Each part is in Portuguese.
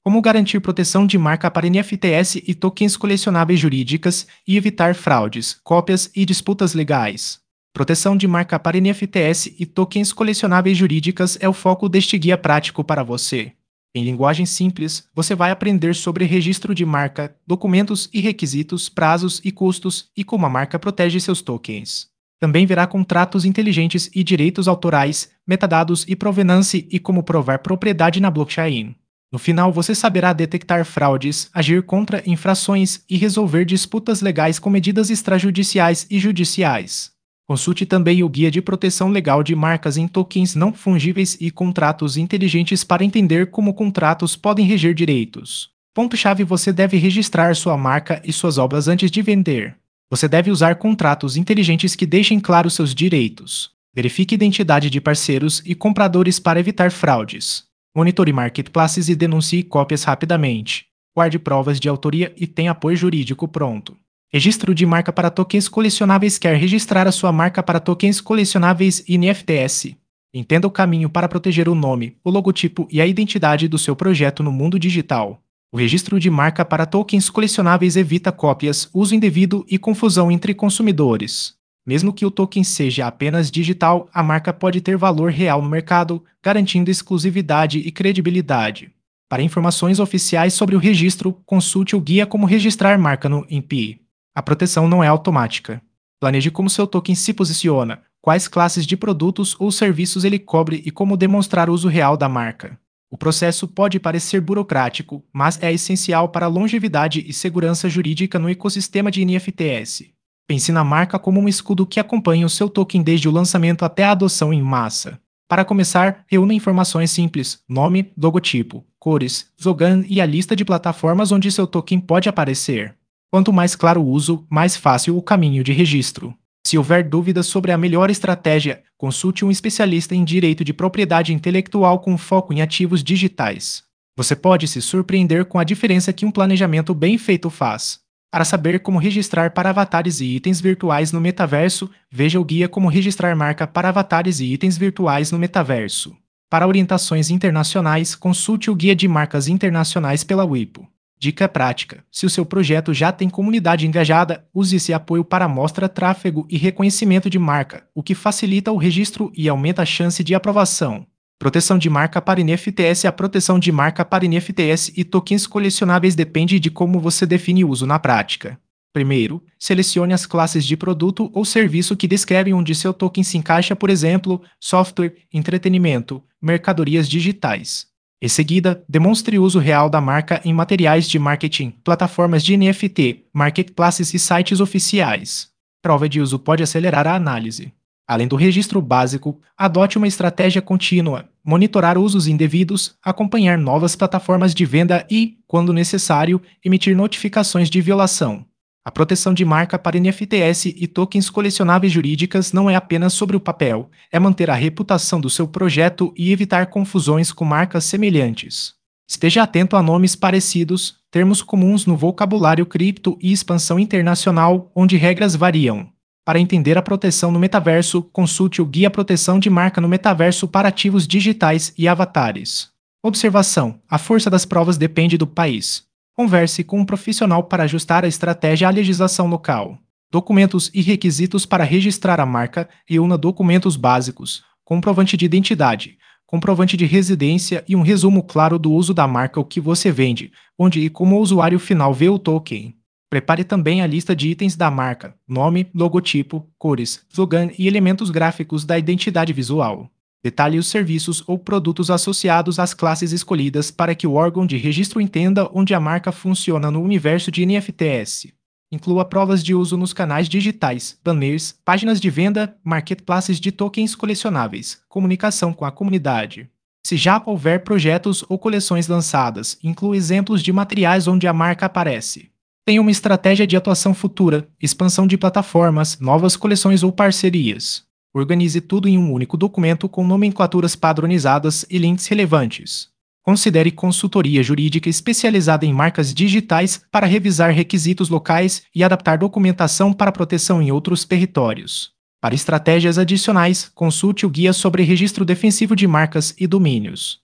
Como garantir proteção de marca para NFTs e tokens colecionáveis jurídicas e evitar fraudes, cópias e disputas legais. Proteção de marca para NFTs e tokens colecionáveis jurídicas é o foco deste guia prático para você. Em linguagem simples, você vai aprender sobre registro de marca, documentos e requisitos, prazos e custos e como a marca protege seus tokens. Também verá contratos inteligentes e direitos autorais, metadados e provenance e como provar propriedade na blockchain. No final, você saberá detectar fraudes, agir contra infrações e resolver disputas legais com medidas extrajudiciais e judiciais. Consulte também o Guia de Proteção Legal de Marcas em Tokens Não Fungíveis e Contratos Inteligentes para entender como contratos podem reger direitos. Ponto-chave: você deve registrar sua marca e suas obras antes de vender. Você deve usar contratos inteligentes que deixem claros seus direitos. Verifique a identidade de parceiros e compradores para evitar fraudes. Monitore marketplaces e denuncie cópias rapidamente. Guarde provas de autoria e tenha apoio jurídico pronto. Registro de marca para tokens colecionáveis. Quer registrar a sua marca para tokens colecionáveis e NFTs? Entenda o caminho para proteger o nome, o logotipo e a identidade do seu projeto no mundo digital. O registro de marca para tokens colecionáveis evita cópias, uso indevido e confusão entre consumidores. Mesmo que o token seja apenas digital, a marca pode ter valor real no mercado, garantindo exclusividade e credibilidade. Para informações oficiais sobre o registro, consulte o guia Como Registrar Marca no INPI. A proteção não é automática. Planeje como seu token se posiciona, quais classes de produtos ou serviços ele cobre e como demonstrar o uso real da marca. O processo pode parecer burocrático, mas é essencial para a longevidade e segurança jurídica no ecossistema de NFTs. Pense na marca como um escudo que acompanha o seu token desde o lançamento até a adoção em massa. Para começar, reúna informações simples: nome, logotipo, cores, slogan e a lista de plataformas onde seu token pode aparecer. Quanto mais claro o uso, mais fácil o caminho de registro. Se houver dúvidas sobre a melhor estratégia, consulte um especialista em direito de propriedade intelectual com foco em ativos digitais. Você pode se surpreender com a diferença que um planejamento bem feito faz. Para saber como registrar para avatares e itens virtuais no metaverso, veja o guia Como Registrar Marca para Avatares e Itens Virtuais no Metaverso. Para orientações internacionais, consulte o Guia de Marcas Internacionais pela WIPO. Dica prática: se o seu projeto já tem comunidade engajada, use esse apoio para mostra tráfego e reconhecimento de marca, o que facilita o registro e aumenta a chance de aprovação. Proteção de marca para NFTs. A proteção de marca para NFTs e tokens colecionáveis depende de como você define o uso na prática. Primeiro, selecione as classes de produto ou serviço que descrevem onde seu token se encaixa, por exemplo, software, entretenimento, mercadorias digitais. Em seguida, demonstre o uso real da marca em materiais de marketing, plataformas de NFT, marketplaces e sites oficiais. Prova de uso pode acelerar a análise. Além do registro básico, adote uma estratégia contínua, monitorar usos indevidos, acompanhar novas plataformas de venda e, quando necessário, emitir notificações de violação. A proteção de marca para NFTs e tokens colecionáveis jurídicas não é apenas sobre o papel, é manter a reputação do seu projeto e evitar confusões com marcas semelhantes. Esteja atento a nomes parecidos, termos comuns no vocabulário cripto e expansão internacional, onde regras variam. Para entender a proteção no metaverso, consulte o Guia Proteção de Marca no Metaverso para ativos digitais e avatares. Observação: a força das provas depende do país. Converse com um profissional para ajustar a estratégia à legislação local. Documentos e requisitos para registrar a marca. Reúna documentos básicos, comprovante de identidade, comprovante de residência e um resumo claro do uso da marca o que você vende, onde e como o usuário final vê o token. Prepare também a lista de itens da marca, nome, logotipo, cores, slogan e elementos gráficos da identidade visual. Detalhe os serviços ou produtos associados às classes escolhidas para que o órgão de registro entenda onde a marca funciona no universo de NFTs. Inclua provas de uso nos canais digitais, banners, páginas de venda, marketplaces de tokens colecionáveis, comunicação com a comunidade. Se já houver projetos ou coleções lançadas, inclua exemplos de materiais onde a marca aparece. Tenha uma estratégia de atuação futura, expansão de plataformas, novas coleções ou parcerias. Organize tudo em um único documento com nomenclaturas padronizadas e links relevantes. Considere consultoria jurídica especializada em marcas digitais para revisar requisitos locais e adaptar documentação para proteção em outros territórios. Para estratégias adicionais, consulte o guia sobre registro defensivo de marcas e domínios.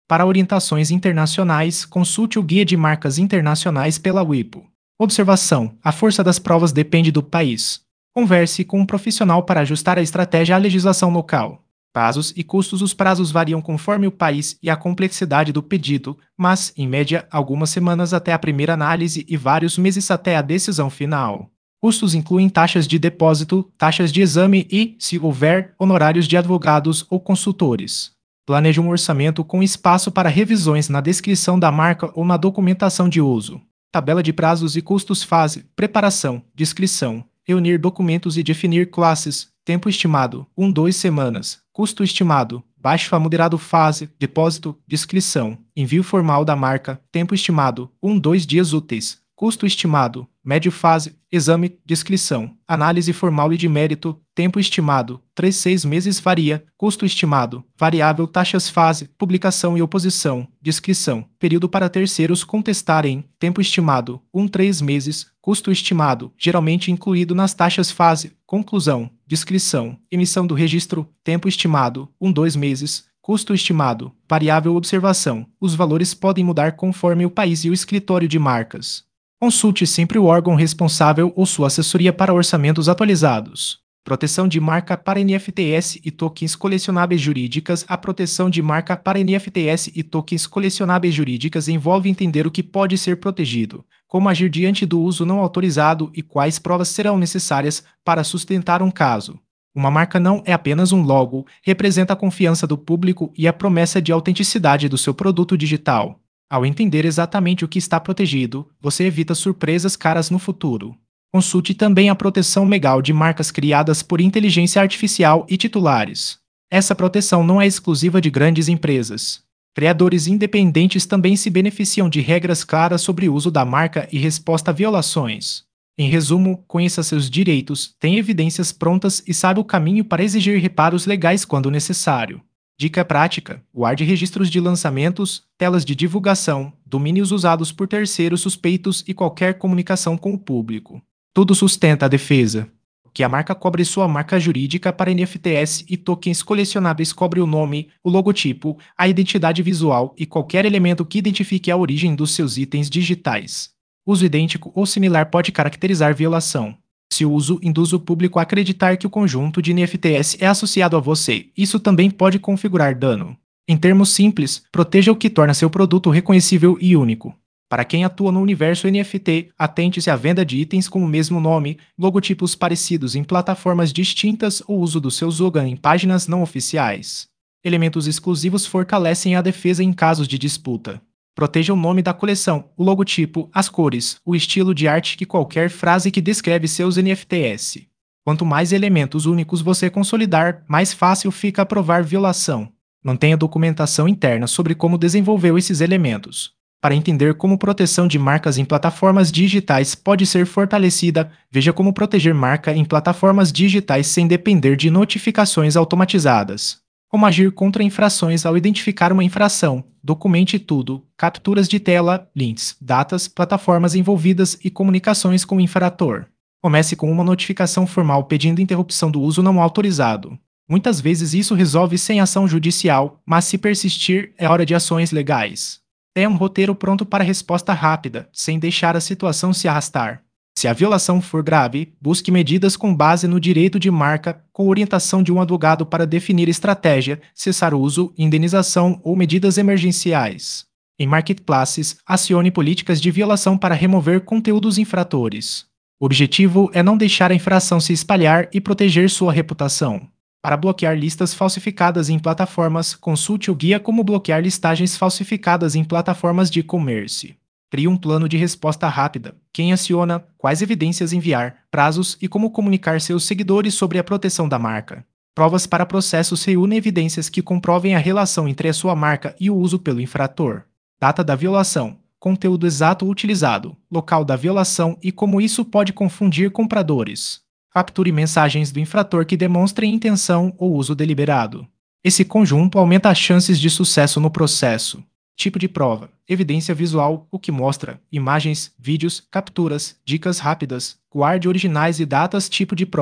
Para orientações internacionais, consulte o Guia de Marcas Internacionais pela WIPO. Observação: a força das provas depende do país. Converse com um profissional para ajustar a estratégia à legislação local. Prazos e custos: os prazos variam conforme o país e a complexidade do pedido, mas, em média, algumas semanas até a primeira análise e vários meses até a decisão final. Custos incluem taxas de depósito, taxas de exame e, se houver, honorários de advogados ou consultores. Planeje um orçamento com espaço para revisões na descrição da marca ou na documentação de uso. Tabela de prazos e custos: fase: preparação, descrição, reunir documentos e definir classes. Tempo estimado: 1-2 semanas. Custo estimado: baixo a moderado. Fase: depósito, descrição, envio formal da marca. Tempo estimado: 1-2 dias úteis. Custo estimado: médio. Fase: exame, descrição, análise formal e de mérito. Tempo estimado: 3-6 meses. Varia. Custo estimado: variável. Taxas. Fase: publicação e oposição. Descrição: período para terceiros contestarem. Tempo estimado: 1-3 meses. Custo estimado: geralmente incluído nas taxas. Fase: conclusão, descrição, emissão do registro. Tempo estimado: 1-2 meses. Custo estimado: variável. Observação: os valores podem mudar conforme o país e o escritório de marcas. Consulte sempre o órgão responsável ou sua assessoria para orçamentos atualizados. Proteção de marca para NFTs e tokens colecionáveis jurídicas. A proteção de marca para NFTs e tokens colecionáveis jurídicas envolve entender o que pode ser protegido, como agir diante do uso não autorizado e quais provas serão necessárias para sustentar um caso. Uma marca não é apenas um logo, representa a confiança do público e a promessa de autenticidade do seu produto digital. Ao entender exatamente o que está protegido, você evita surpresas caras no futuro. Consulte também a proteção legal de marcas criadas por inteligência artificial e titulares. Essa proteção não é exclusiva de grandes empresas. Criadores independentes também se beneficiam de regras claras sobre o uso da marca e resposta a violações. Em resumo, conheça seus direitos, tenha evidências prontas e saiba o caminho para exigir reparos legais quando necessário. Dica prática: guarde registros de lançamentos, telas de divulgação, domínios usados por terceiros suspeitos e qualquer comunicação com o público. Tudo sustenta a defesa. Que a marca cobre: sua marca jurídica para NFTs e tokens colecionáveis cobre o nome, o logotipo, a identidade visual e qualquer elemento que identifique a origem dos seus itens digitais. Uso idêntico ou similar pode caracterizar violação. Se o uso induz o público a acreditar que o conjunto de NFTs é associado a você, isso também pode configurar dano. Em termos simples, proteja o que torna seu produto reconhecível e único. Para quem atua no universo NFT, atente-se à venda de itens com o mesmo nome, logotipos parecidos em plataformas distintas ou uso do seu slogan em páginas não oficiais. Elementos exclusivos fortalecem a defesa em casos de disputa. Proteja o nome da coleção, o logotipo, as cores, o estilo de arte e qualquer frase que descreve seus NFTs. Quanto mais elementos únicos você consolidar, mais fácil fica provar violação. Mantenha documentação interna sobre como desenvolveu esses elementos. Para entender como proteção de marcas em plataformas digitais pode ser fortalecida, veja como proteger marca em plataformas digitais sem depender de notificações automatizadas. Como agir contra infrações ao identificar uma infração. Documente tudo: capturas de tela, links, datas, plataformas envolvidas e comunicações com o infrator. Comece com uma notificação formal pedindo interrupção do uso não autorizado. Muitas vezes isso resolve sem ação judicial, mas se persistir, é hora de ações legais. Tenha um roteiro pronto para resposta rápida, sem deixar a situação se arrastar. Se a violação for grave, busque medidas com base no direito de marca, com orientação de um advogado para definir estratégia, cessar o uso, indenização ou medidas emergenciais. Em marketplaces, acione políticas de violação para remover conteúdos infratores. O objetivo é não deixar a infração se espalhar e proteger sua reputação. Para bloquear listas falsificadas em plataformas, consulte o guia Como bloquear listagens falsificadas em plataformas de e-commerce. Crie um plano de resposta rápida. Quem aciona, quais evidências enviar, prazos e como comunicar seus seguidores sobre a proteção da marca. Provas para processos: reúne evidências que comprovem a relação entre a sua marca e o uso pelo infrator. Data da violação, conteúdo exato utilizado, local da violação e como isso pode confundir compradores. Capture mensagens do infrator que demonstrem intenção ou uso deliberado. Esse conjunto aumenta as chances de sucesso no processo. Tipo de prova: evidência visual, o que mostra, imagens, vídeos, capturas, dicas rápidas, guarde originais e datas. Tipo de prova: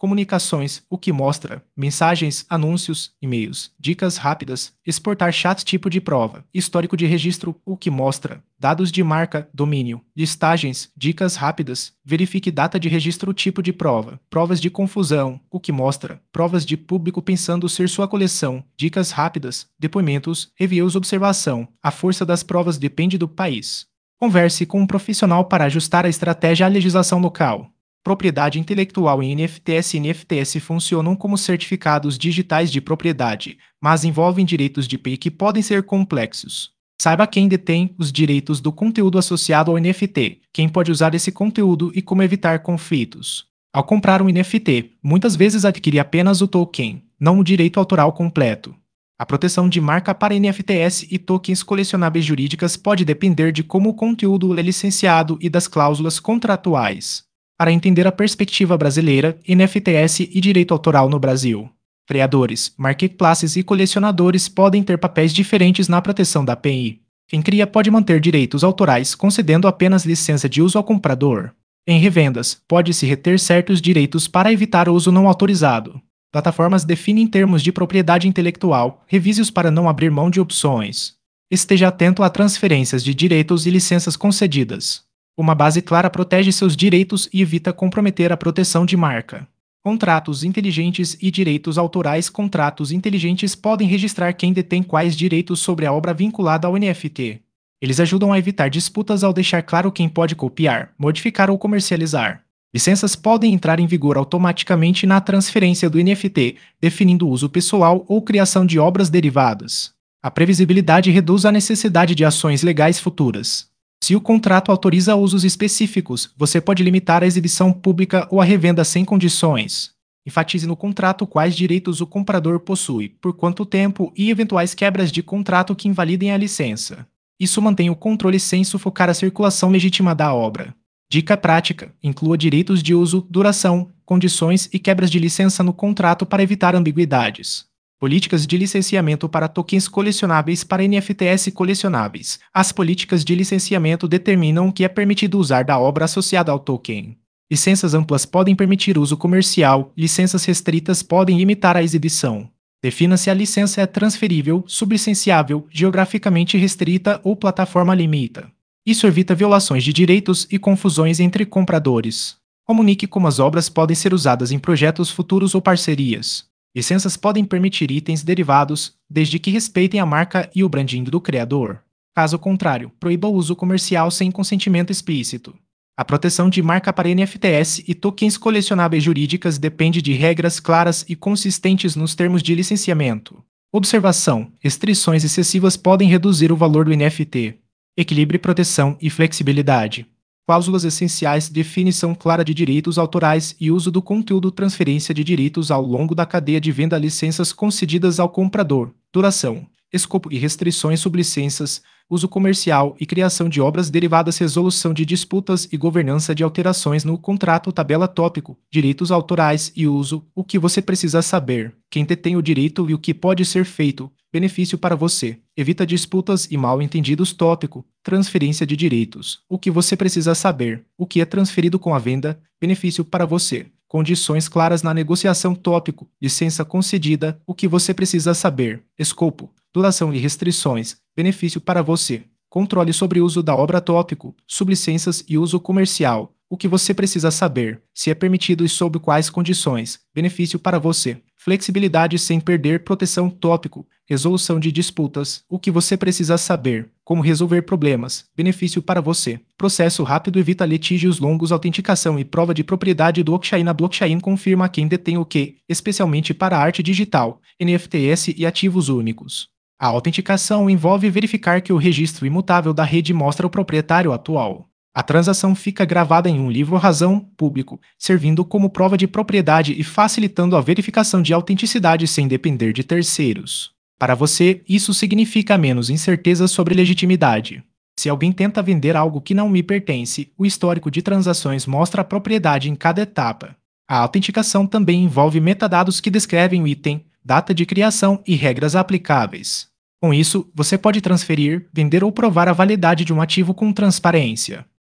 comunicações, o que mostra, mensagens, anúncios, e-mails, dicas rápidas, exportar chat tipo de prova, histórico de registro, o que mostra, dados de marca, domínio, listagens, dicas rápidas, verifique data de registro tipo de prova, provas de confusão, o que mostra, provas de público pensando ser sua coleção, dicas rápidas, depoimentos, reviews observação, a força das provas depende do país. Converse com um profissional para ajustar a estratégia à legislação local. Propriedade intelectual em NFTs e NFTs funcionam como certificados digitais de propriedade, mas envolvem direitos de IP que podem ser complexos. Saiba quem detém os direitos do conteúdo associado ao NFT, quem pode usar esse conteúdo e como evitar conflitos. Ao comprar um NFT, muitas vezes adquire apenas o token, não o direito autoral completo. A proteção de marca para NFTs e tokens colecionáveis jurídicas pode depender de como o conteúdo é licenciado e das cláusulas contratuais. Para entender a perspectiva brasileira, NFTs e direito autoral no Brasil. Criadores, marketplaces e colecionadores podem ter papéis diferentes na proteção da API. Quem cria pode manter direitos autorais concedendo apenas licença de uso ao comprador. Em revendas, pode-se reter certos direitos para evitar o uso não autorizado. Plataformas definem termos de propriedade intelectual, revise-os para não abrir mão de opções. Esteja atento a transferências de direitos e licenças concedidas. Uma base clara protege seus direitos e evita comprometer a proteção de marca. Contratos inteligentes e direitos autorais. Contratos inteligentes podem registrar quem detém quais direitos sobre a obra vinculada ao NFT. Eles ajudam a evitar disputas ao deixar claro quem pode copiar, modificar ou comercializar. Licenças podem entrar em vigor automaticamente na transferência do NFT, definindo o uso pessoal ou criação de obras derivadas. A previsibilidade reduz a necessidade de ações legais futuras. Se o contrato autoriza usos específicos, você pode limitar a exibição pública ou a revenda sem condições. Enfatize no contrato quais direitos o comprador possui, por quanto tempo e eventuais quebras de contrato que invalidem a licença. Isso mantém o controle sem sufocar a circulação legítima da obra. Dica prática: inclua direitos de uso, duração, condições e quebras de licença no contrato para evitar ambiguidades. Políticas de licenciamento para tokens colecionáveis para NFTs colecionáveis. As políticas de licenciamento determinam o que é permitido usar da obra associada ao token. Licenças amplas podem permitir uso comercial, licenças restritas podem limitar a exibição. Defina se a licença é transferível, sublicenciável, geograficamente restrita ou plataforma limita. Isso evita violações de direitos e confusões entre compradores. Comunique como as obras podem ser usadas em projetos futuros ou parcerias. Licenças podem permitir itens derivados, desde que respeitem a marca e o branding do criador. Caso contrário, proíba o uso comercial sem consentimento explícito. A proteção de marca para NFTs e tokens colecionáveis jurídicas depende de regras claras e consistentes nos termos de licenciamento. Observação: restrições excessivas podem reduzir o valor do NFT. Equilibre proteção e flexibilidade. Cláusulas essenciais: definição clara de direitos autorais e uso do conteúdo, transferência de direitos ao longo da cadeia de venda, licenças concedidas ao comprador, duração, escopo e restrições, sublicenças, uso comercial e criação de obras derivadas, resolução de disputas e governança de alterações no contrato, tabela tópico, direitos autorais e uso, o que você precisa saber, quem detém o direito e o que pode ser feito, benefício para você, evita disputas e mal-entendidos, tópico, transferência de direitos, o que você precisa saber, o que é transferido com a venda, benefício para você, condições claras na negociação, tópico, licença concedida, o que você precisa saber, escopo, duração e restrições, benefício para você, controle sobre o uso da obra, tópico, sublicenças e uso comercial, o que você precisa saber, se é permitido e sob quais condições, benefício para você, flexibilidade sem perder proteção, tópico, resolução de disputas, o que você precisa saber, como resolver problemas, benefício para você, processo rápido evita litígios longos, autenticação e prova de propriedade do blockchain. A blockchain confirma quem detém o que, especialmente para a arte digital, NFTs e ativos únicos. A autenticação envolve verificar que o registro imutável da rede mostra o proprietário atual. A transação fica gravada em um livro-razão público, servindo como prova de propriedade e facilitando a verificação de autenticidade sem depender de terceiros. Para você, isso significa menos incerteza sobre legitimidade. Se alguém tenta vender algo que não me pertence, o histórico de transações mostra a propriedade em cada etapa. A autenticação também envolve metadados que descrevem o item, data de criação e regras aplicáveis. Com isso, você pode transferir, vender ou provar a validade de um ativo com transparência.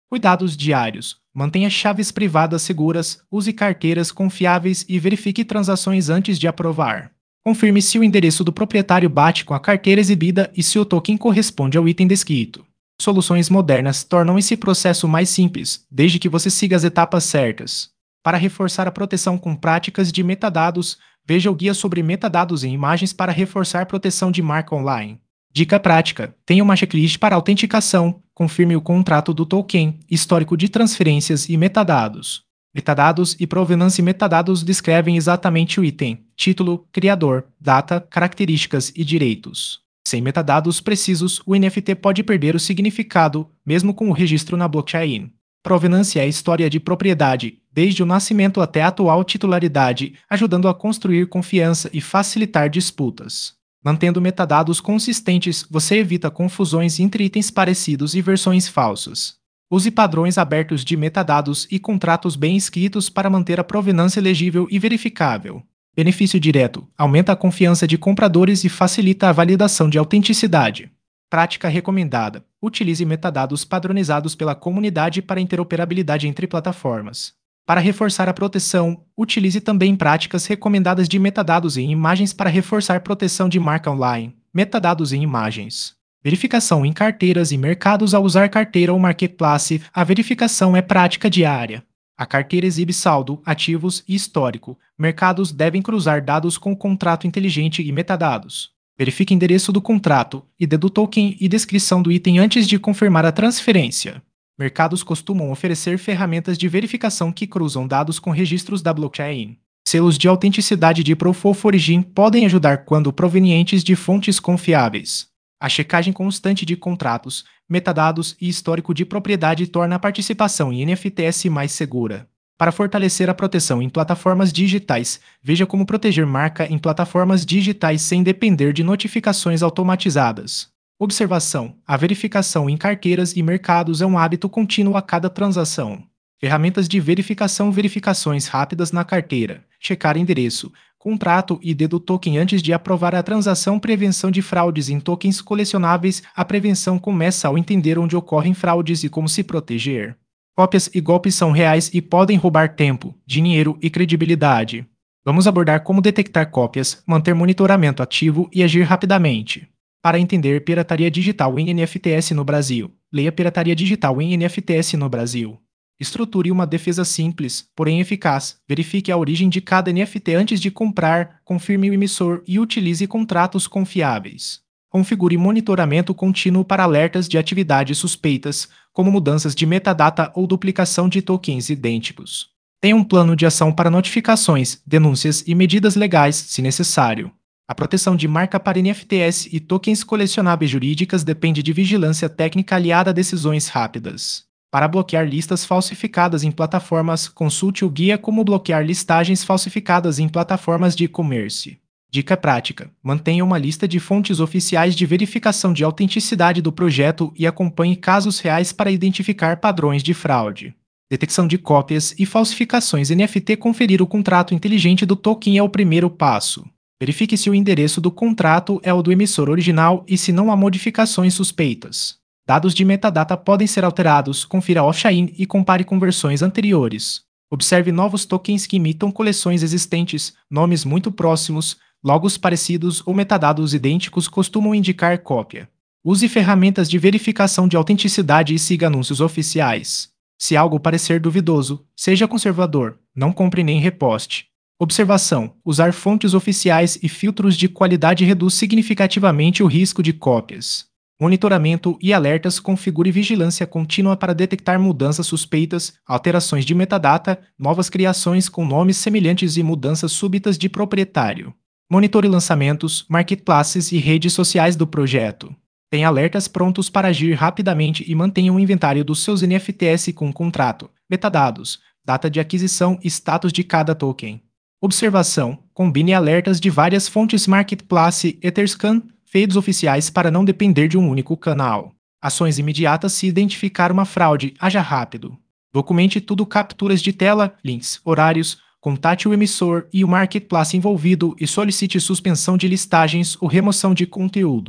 Cuidados diários. Mantenha chaves privadas seguras, use carteiras confiáveis e verifique transações antes de aprovar. Confirme se o endereço do proprietário bate com a carteira exibida e se o token corresponde ao item descrito. Soluções modernas tornam esse processo mais simples, desde que você siga as etapas certas. Para reforçar a proteção com práticas de metadados, veja o guia sobre metadados em imagens para reforçar proteção de marca online. Dica prática: tenha uma checklist para autenticação, confirme o contrato do token, histórico de transferências e metadados. Metadados e provenance. Metadados descrevem exatamente o item, título, criador, data, características e direitos. Sem metadados precisos, o NFT pode perder o significado, mesmo com o registro na blockchain. Provenance é a história de propriedade, desde o nascimento até a atual titularidade, ajudando a construir confiança e facilitar disputas. Mantendo metadados consistentes, você evita confusões entre itens parecidos e versões falsas. Use padrões abertos de metadados e contratos bem escritos para manter a provenância legível e verificável. Benefício direto: aumenta a confiança de compradores e facilita a validação de autenticidade. Prática recomendada: utilize metadados padronizados pela comunidade para interoperabilidade entre plataformas. Para reforçar a proteção, utilize também práticas recomendadas de metadados em imagens para reforçar proteção de marca online. Metadados em imagens. Verificação em carteiras e mercados. Ao usar carteira ou marketplace, a verificação é prática diária. A carteira exibe saldo, ativos e histórico. Mercados devem cruzar dados com o contrato inteligente e metadados. Verifique o endereço do contrato, ID do token e descrição do item antes de confirmar a transferência. Mercados costumam oferecer ferramentas de verificação que cruzam dados com registros da blockchain. Selos de autenticidade de Proof of Origin podem ajudar quando provenientes de fontes confiáveis. A checagem constante de contratos, metadados e histórico de propriedade torna a participação em NFTs mais segura. Para fortalecer a proteção em plataformas digitais, veja como proteger marca em plataformas digitais sem depender de notificações automatizadas. Observação: a verificação em carteiras e mercados é um hábito contínuo a cada transação. Ferramentas de verificação. Verificações rápidas na carteira. Checar endereço, contrato e ID do token antes de aprovar a transação. Prevenção de fraudes em tokens colecionáveis. A prevenção começa ao entender onde ocorrem fraudes e como se proteger. Cópias e golpes são reais e podem roubar tempo, dinheiro e credibilidade. Vamos abordar como detectar cópias, manter monitoramento ativo e agir rapidamente. Para entender pirataria digital em NFTs no Brasil, leia Pirataria Digital em NFTs no Brasil. Estruture uma defesa simples, porém eficaz. Verifique a origem de cada NFT antes de comprar, confirme o emissor e utilize contratos confiáveis. Configure monitoramento contínuo para alertas de atividades suspeitas, como mudanças de metadata ou duplicação de tokens idênticos. Tenha um plano de ação para notificações, denúncias e medidas legais, se necessário. A proteção de marca para NFTs e tokens colecionáveis jurídicas depende de vigilância técnica aliada a decisões rápidas. Para bloquear listas falsificadas em plataformas, consulte o guia Como bloquear listagens falsificadas em plataformas de e-commerce. Dica prática: mantenha uma lista de fontes oficiais de verificação de autenticidade do projeto e acompanhe casos reais para identificar padrões de fraude. Detecção de cópias e falsificações. NFT. Conferir o contrato inteligente do token é o primeiro passo. Verifique se o endereço do contrato é o do emissor original e se não há modificações suspeitas. Dados de metadata podem ser alterados. Confira off-chain e compare com versões anteriores. Observe novos tokens que imitam coleções existentes, nomes muito próximos, logos parecidos ou metadados idênticos costumam indicar cópia. Use ferramentas de verificação de autenticidade e siga anúncios oficiais. Se algo parecer duvidoso, seja conservador, não compre nem reposte. Observação: usar fontes oficiais e filtros de qualidade reduz significativamente o risco de cópias. Monitoramento e alertas. Configure vigilância contínua para detectar mudanças suspeitas, alterações de metadata, novas criações com nomes semelhantes e mudanças súbitas de proprietário. Monitore lançamentos, marketplaces e redes sociais do projeto. Tenha alertas prontos para agir rapidamente e mantenha um inventário dos seus NFTs com contrato, metadados, data de aquisição e status de cada token. Observação: combine alertas de várias fontes marketplace, Etherscan, feeds oficiais para não depender de um único canal. Ações imediatas. Se identificar uma fraude, haja rápido. Documente tudo: capturas de tela, links, horários, contate o emissor e o marketplace envolvido e solicite suspensão de listagens ou remoção de conteúdo.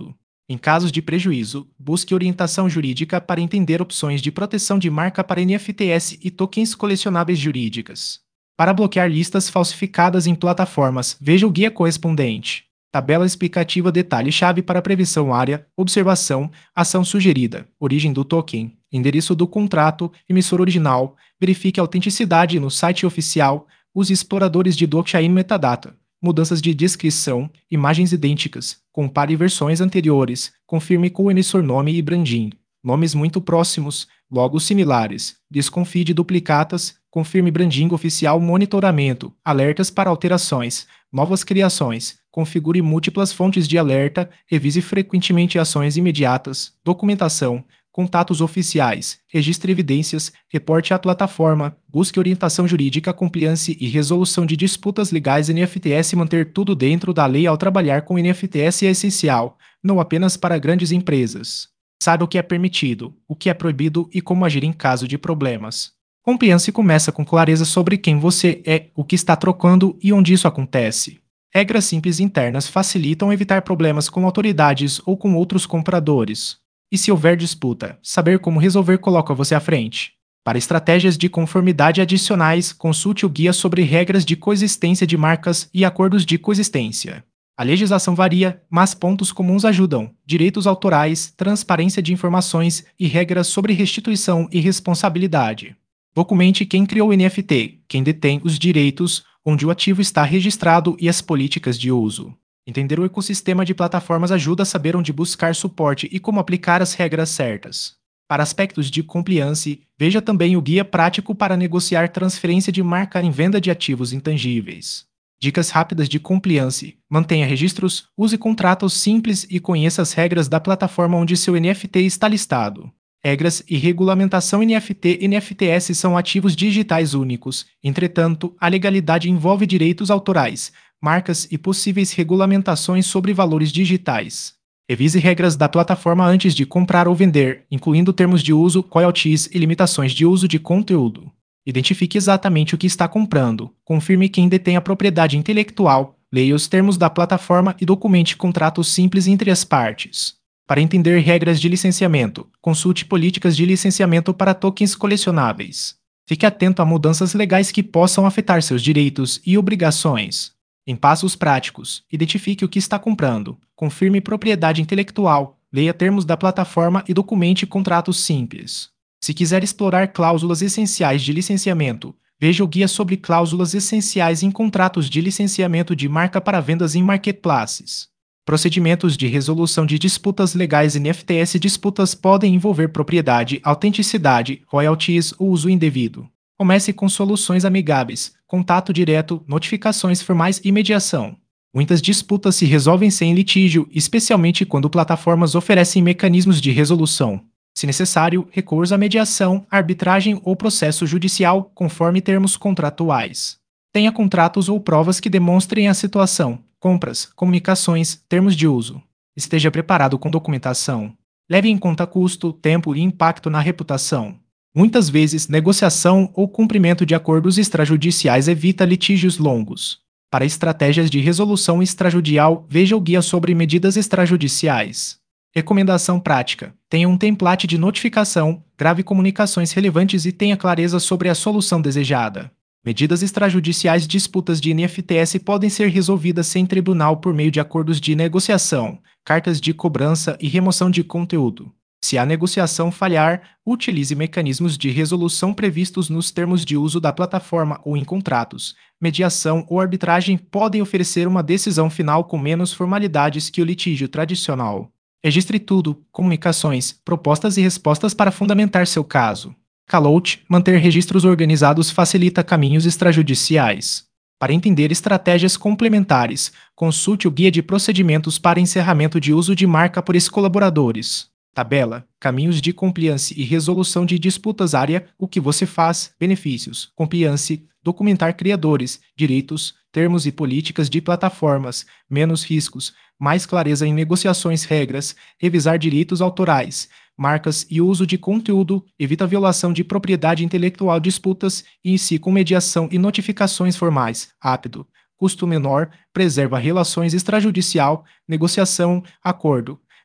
Em casos de prejuízo, busque orientação jurídica para entender opções de proteção de marca para NFTs e tokens colecionáveis jurídicas. Para bloquear listas falsificadas em plataformas, veja o guia correspondente. Tabela explicativa detalhe-chave para prevenção área, observação, ação sugerida, origem do token, endereço do contrato, emissor original, verifique a autenticidade no site oficial, use exploradores de blockchain metadata, mudanças de descrição, imagens idênticas, compare versões anteriores, confirme com o emissor nome e branding, nomes muito próximos, logos similares, desconfie de duplicatas, confirme branding oficial, monitoramento, alertas para alterações, novas criações, configure múltiplas fontes de alerta, revise frequentemente ações imediatas, documentação, contatos oficiais, registre evidências, reporte à plataforma, busque orientação jurídica, compliance e resolução de disputas legais. NFTs. Manter tudo dentro da lei ao trabalhar com NFTs é essencial, não apenas para grandes empresas. Saiba o que é permitido, o que é proibido e como agir em caso de problemas. Compliance começa com clareza sobre quem você é, o que está trocando e onde isso acontece. Regras simples internas facilitam evitar problemas com autoridades ou com outros compradores. E se houver disputa, saber como resolver coloca você à frente. Para estratégias de conformidade adicionais, consulte o guia sobre regras de coexistência de marcas e acordos de coexistência. A legislação varia, mas pontos comuns ajudam: direitos autorais, transparência de informações e regras sobre restituição e responsabilidade. Documente quem criou o NFT, quem detém os direitos, onde o ativo está registrado e as políticas de uso. Entender o ecossistema de plataformas ajuda a saber onde buscar suporte e como aplicar as regras certas. Para aspectos de compliance, veja também o guia prático para negociar transferência de marca em venda de ativos intangíveis. Dicas rápidas de compliance: mantenha registros, use contratos simples e conheça as regras da plataforma onde seu NFT está listado. Regras e regulamentação NFT. NFTs são ativos digitais únicos. Entretanto, a legalidade envolve direitos autorais, marcas e possíveis regulamentações sobre valores digitais. Revise regras da plataforma antes de comprar ou vender, incluindo termos de uso, royalties e limitações de uso de conteúdo. Identifique exatamente o que está comprando, confirme quem detém a propriedade intelectual, leia os termos da plataforma e documente contratos simples entre as partes. Para entender regras de licenciamento, consulte políticas de licenciamento para tokens colecionáveis. Fique atento a mudanças legais que possam afetar seus direitos e obrigações. Em passos práticos, identifique o que está comprando, confirme propriedade intelectual, leia termos da plataforma e documente contratos simples. Se quiser explorar cláusulas essenciais de licenciamento, veja o guia sobre cláusulas essenciais em contratos de licenciamento de marca para vendas em marketplaces. Procedimentos de resolução de disputas legais. NFTs. Disputas podem envolver propriedade, autenticidade, royalties ou uso indevido. Comece com soluções amigáveis, contato direto, notificações formais e mediação. Muitas disputas se resolvem sem litígio, especialmente quando plataformas oferecem mecanismos de resolução. Se necessário, recurso à mediação, arbitragem ou processo judicial, conforme termos contratuais. Tenha contratos ou provas que demonstrem a situação, compras, comunicações, termos de uso. Esteja preparado com documentação. Leve em conta custo, tempo e impacto na reputação. Muitas vezes, negociação ou cumprimento de acordos extrajudiciais evita litígios longos. Para estratégias de resolução extrajudicial, veja o guia sobre medidas extrajudiciais. Recomendação prática: tenha um template de notificação, grave comunicações relevantes e tenha clareza sobre a solução desejada. Medidas extrajudiciais. Disputas de NFTs podem ser resolvidas sem tribunal por meio de acordos de negociação, cartas de cobrança e remoção de conteúdo. Se a negociação falhar, utilize mecanismos de resolução previstos nos termos de uso da plataforma ou em contratos. Mediação ou arbitragem podem oferecer uma decisão final com menos formalidades que o litígio tradicional. Registre tudo, comunicações, propostas e respostas para fundamentar seu caso. Callout: manter registros organizados facilita caminhos extrajudiciais. Para entender estratégias complementares, consulte o Guia de Procedimentos para Encerramento de Uso de Marca por ex-colaboradores. Tabela: caminhos de compliance e resolução de disputas. Área: o que você faz, benefícios, compliance, documentar criadores, direitos, termos e políticas de plataformas, menos riscos, mais clareza em negociações. Regras: revisar direitos autorais, marcas e uso de conteúdo, evita violação de propriedade intelectual. Disputas: inicie com mediação e notificações formais, rápido, custo menor, preserva relações extrajudicial, negociação, acordo,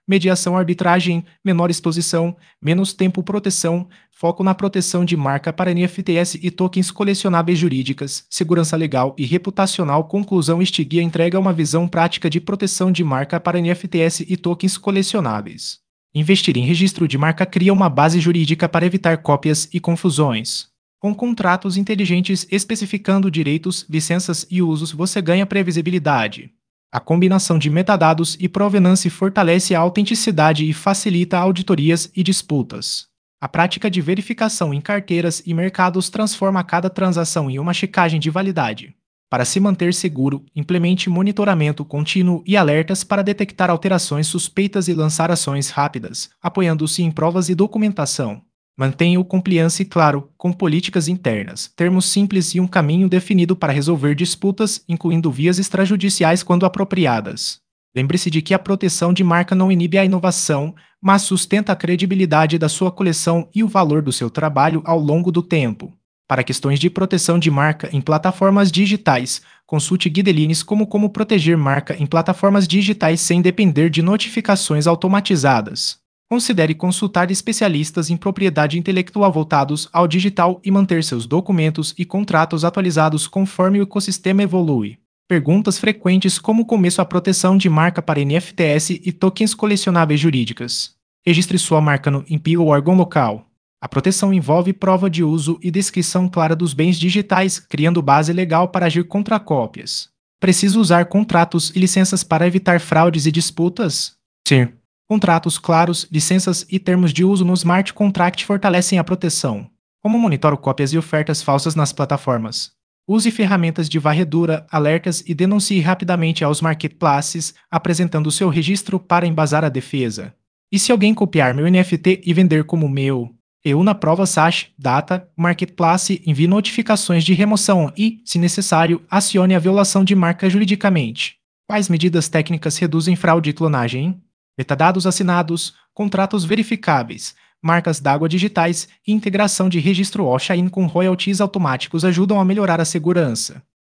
mediação arbitragem, menor exposição, menos tempo proteção, foco na proteção de marca para NFTs e tokens colecionáveis jurídicas, segurança legal e reputacional. Conclusão: este guia entrega uma visão prática de proteção de marca para NFTs e tokens colecionáveis. Investir em registro de marca cria uma base jurídica para evitar cópias e confusões. Com contratos inteligentes especificando direitos, licenças e usos, você ganha previsibilidade. A combinação de metadados e provenance fortalece a autenticidade e facilita auditorias e disputas. A prática de verificação em carteiras e mercados transforma cada transação em uma checagem de validade. Para se manter seguro, implemente monitoramento contínuo e alertas para detectar alterações suspeitas e lançar ações rápidas, apoiando-se em provas e documentação. Mantenha o compliance claro, com políticas internas, termos simples e um caminho definido para resolver disputas, incluindo vias extrajudiciais quando apropriadas. Lembre-se de que a proteção de marca não inibe a inovação, mas sustenta a credibilidade da sua coleção e o valor do seu trabalho ao longo do tempo. Para questões de proteção de marca em plataformas digitais, consulte Guidelines como proteger marca em plataformas digitais sem depender de notificações automatizadas. Considere consultar especialistas em propriedade intelectual voltados ao digital e manter seus documentos e contratos atualizados conforme o ecossistema evolui. Perguntas frequentes: como começo a proteção de marca para NFTs e tokens colecionáveis jurídicas. Registre sua marca no INPI ou órgão local. A proteção envolve prova de uso e descrição clara dos bens digitais, criando base legal para agir contra cópias. Precisa usar contratos e licenças para evitar fraudes e disputas? Sim. Contratos claros, licenças e termos de uso no smart contract fortalecem a proteção. Como monitoro cópias e ofertas falsas nas plataformas? Use ferramentas de varredura, alertas e denuncie rapidamente aos marketplaces, apresentando seu registro para embasar a defesa. E se alguém copiar meu NFT e vender como meu? Reúna provas hash, data, marketplace, envie notificações de remoção e, se necessário, acione a violação de marca juridicamente. Quais medidas técnicas reduzem fraude e clonagem? Metadados assinados, contratos verificáveis, marcas d'água digitais e integração de registro off-chain com royalties automáticos ajudam a melhorar a segurança.